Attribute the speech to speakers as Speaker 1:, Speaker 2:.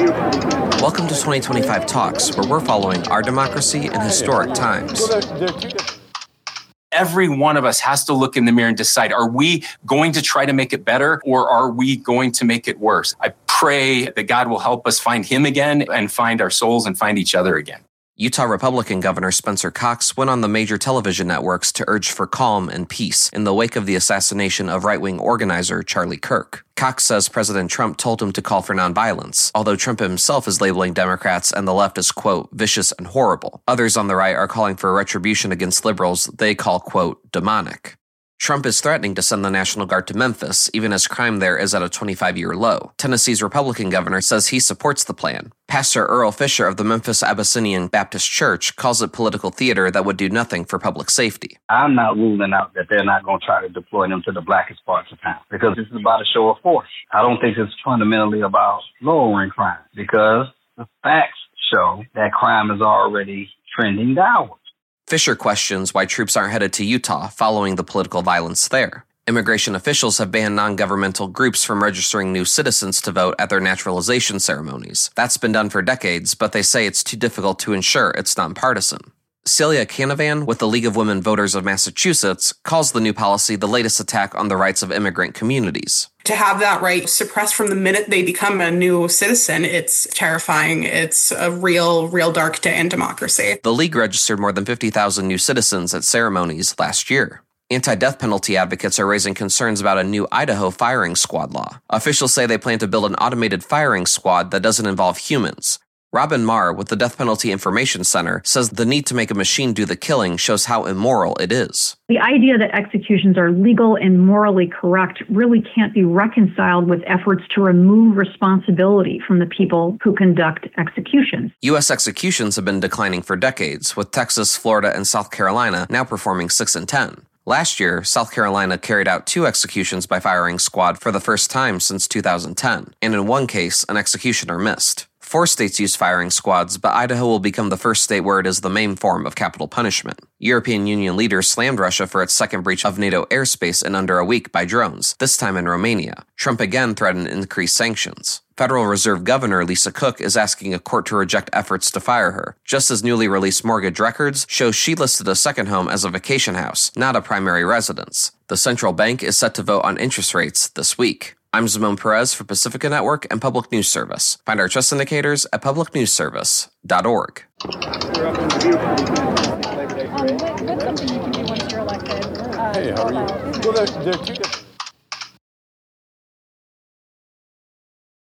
Speaker 1: Welcome to 2025 Talks, where we're following our democracy in historic times.
Speaker 2: Every one of us has to look in the mirror and decide, are we going to try to make it better or are we going to make it worse? I pray that God will help us find him again and find our souls and find each other again.
Speaker 1: Utah Republican Governor Spencer Cox went on the major television networks to urge for calm and peace in the wake of the assassination of right-wing organizer Charlie Kirk. Cox says President Trump told him to call for nonviolence, although Trump himself is labeling Democrats and the left as, quote, vicious and horrible. Others on the right are calling for retribution against liberals they call, quote, demonic. Trump is threatening to send the National Guard to Memphis, even as crime there is at a 25-year low. Tennessee's Republican governor says he supports the plan. Pastor Earl Fisher of the Memphis Abyssinian Baptist Church calls it political theater that would do nothing for public safety.
Speaker 3: I'm not ruling out that they're not going to try to deploy them to the blackest parts of town, because this is about a show of force. I don't think it's fundamentally about lowering crime, because the facts show that crime is already trending downward.
Speaker 1: Fisher questions why troops aren't headed to Utah following the political violence there. Immigration officials have banned non-governmental groups from registering new citizens to vote at their naturalization ceremonies. That's been done for decades, but they say it's too difficult to ensure it's nonpartisan. Celia Canavan with the League of Women Voters of Massachusetts calls the new policy the latest attack on the rights of immigrant communities.
Speaker 4: To have that right suppressed from the minute they become a new citizen, it's terrifying. It's a real dark day in democracy.
Speaker 1: The League registered more than 50,000 new citizens at ceremonies last year. Anti-death penalty advocates are raising concerns about a new Idaho firing squad law. Officials say they plan to build an automated firing squad that doesn't involve humans. Robin Marr with the Death Penalty Information Center says the need to make a machine do the killing shows how immoral it is.
Speaker 5: The idea that executions are legal and morally correct really can't be reconciled with efforts to remove responsibility from the people who conduct executions.
Speaker 1: U.S. executions have been declining for decades, with Texas, Florida, and South Carolina now performing 6 in 10. Last year, South Carolina carried out 2 executions by firing squad for the first time since 2010, and in one case, an executioner missed. 4 states use firing squads, but Idaho will become the first state where it is the main form of capital punishment. European Union leaders slammed Russia for its second breach of NATO airspace in under a week by drones, this time in Romania. Trump again threatened increased sanctions. Federal Reserve Governor Lisa Cook is asking a court to reject efforts to fire her, just as newly released mortgage records show she listed a second home as a vacation house, not a primary residence. The central bank is set to vote on interest rates this week. I'm Zimone Perez for Pacifica Network and Public News Service. Find our trust indicators at publicnewsservice.org.
Speaker 6: What's something you can do once you're elected?
Speaker 7: Hey, how are you? Well, there are 2 different